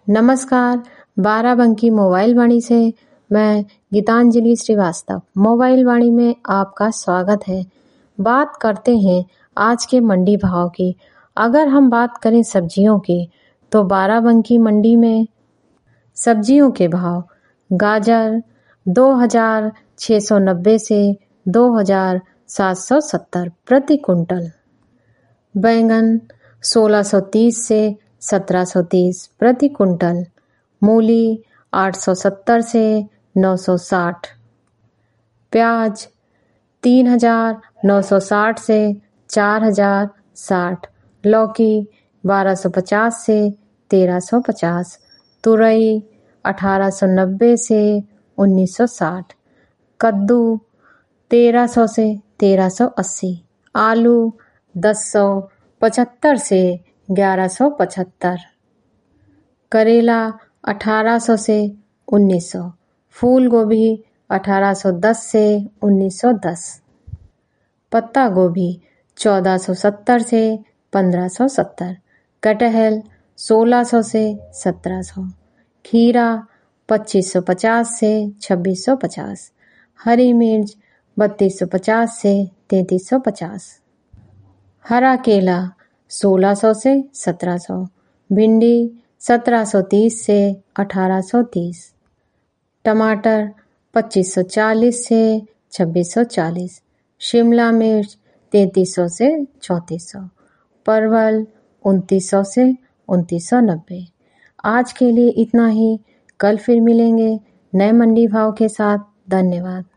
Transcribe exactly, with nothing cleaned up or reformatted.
नमस्कार, बाराबंकी मोबाइल वाणी से मैं गीतांजलि श्रीवास्तव मोबाइल वाणी में आपका स्वागत है। बात करते हैं आज के मंडी भाव की। अगर हम बात करें सब्जियों की तो बाराबंकी मंडी में सब्जियों के भाव गाजर दो हजार छः सौ नब्बे से दो हजार सात सौ सत्तर प्रति कुंटल, बैंगन सोलह सौ तीस से सत्रह सौ तीस प्रति कुंटल, मूली आठ सौ सत्तर से नौ सौ साठ, प्याज तीन हजार नौ सौ साठ से चार हजार साठ, लौकी बारह सौ पचास से तेरह सौ पचास, तुरई अठारह सौ नब्बे से उन्नीस सौ साठ, कद्दू तेरह सौ से तेरह सौ अस्सी, आलू दस सौ पचहत्तर से ग्यारह सौ पचहत्तर, करेला अठारह सौ से उन्नीस सौ, फूल गोभी अठारह सौ दस से उन्नीस सौ दस, पत्ता गोभी चौदह सौ सत्तर से पंद्रह सौ सत्तर, कटहल सोलह सौ से सत्रह सौ, खीरा पच्चीस सौ पचास से छब्बीस सौ पचास, हरी मिर्च बत्तीस सौ पचास से तैंतीस सौ पचास, हरा केला सोलह सौ से सत्रह सौ, भिंडी सत्रह सौ तीस से अठारह सौ तीस, टमाटर पच्चीस सौ चालीस से छब्बीस सौ चालीस, शिमला मिर्च तैंतीस सौ से चौंतीस सौ, परवल उनतीस सौ से उनतीस सौ नब्बे। आज के लिए इतना ही। कल फिर मिलेंगे नए मंडी भाव के साथ। धन्यवाद।